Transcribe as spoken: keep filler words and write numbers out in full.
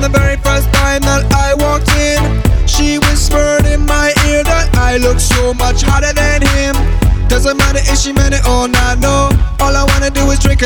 the very first time that I walked in. She whispered in my ear that I look so much hotter than him. Doesn't matter if she meant it or not, no. All I wanna do is drink